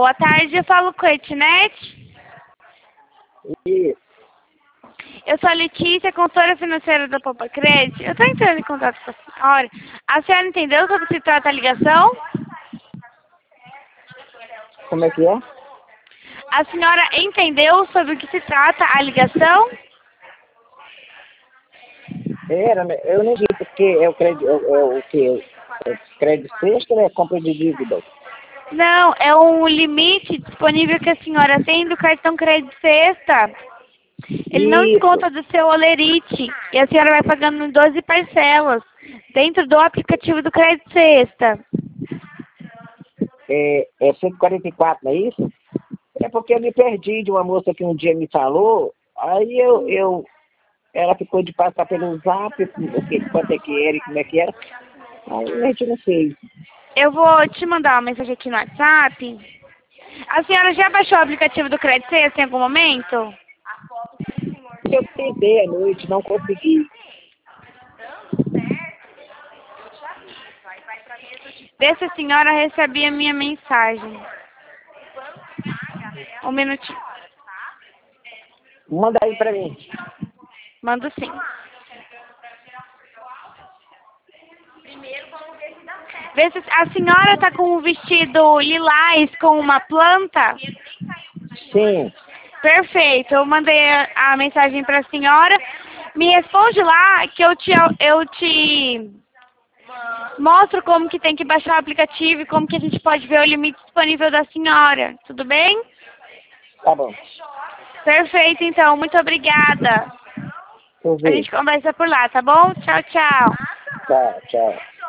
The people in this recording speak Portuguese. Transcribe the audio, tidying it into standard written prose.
boa tarde, eu falo com a Etnet. Isso. Eu sou a Letícia, consultora financeira da Poupa Crédito. Eu estou entrando em contato com a senhora. A senhora entendeu sobre o que se trata a ligação? Como é que é? A senhora entendeu sobre o que se trata a ligação? Eu não vi porque é o crédito, o que? É crédito sexta ou é compra de dívida? Não, é um limite disponível que a senhora tem do cartão Crédito Sexta. Ele não Isso. desconta do seu Olerite e a senhora vai pagando em 12 parcelas dentro do aplicativo do Crédito Sexta. É 144, não é isso? É porque eu me perdi de uma moça que um dia me falou, aí ela ficou de passar pelo zap, quanto é que era e como é que era. Aí a gente não fez. Eu vou te mandar uma mensagem aqui no WhatsApp. A senhora já baixou o aplicativo do Crédito Sexta em algum momento? Eu tentei à noite, não consegui. Vê se a senhora recebia a minha mensagem. Um minutinho. Manda aí pra mim. Mando sim. Vê se a senhora tá com um vestido lilás com uma planta. Sim. Perfeito. Eu mandei a mensagem para a senhora. Me responde lá que eu te mostro como que tem que baixar o aplicativo e como que a gente pode ver o limite disponível da senhora. Tudo bem? Tá bom. Perfeito, então. Muito obrigada. Eu A vejo. gente conversa por lá, tá bom? Tchau, tchau. Tá, tchau.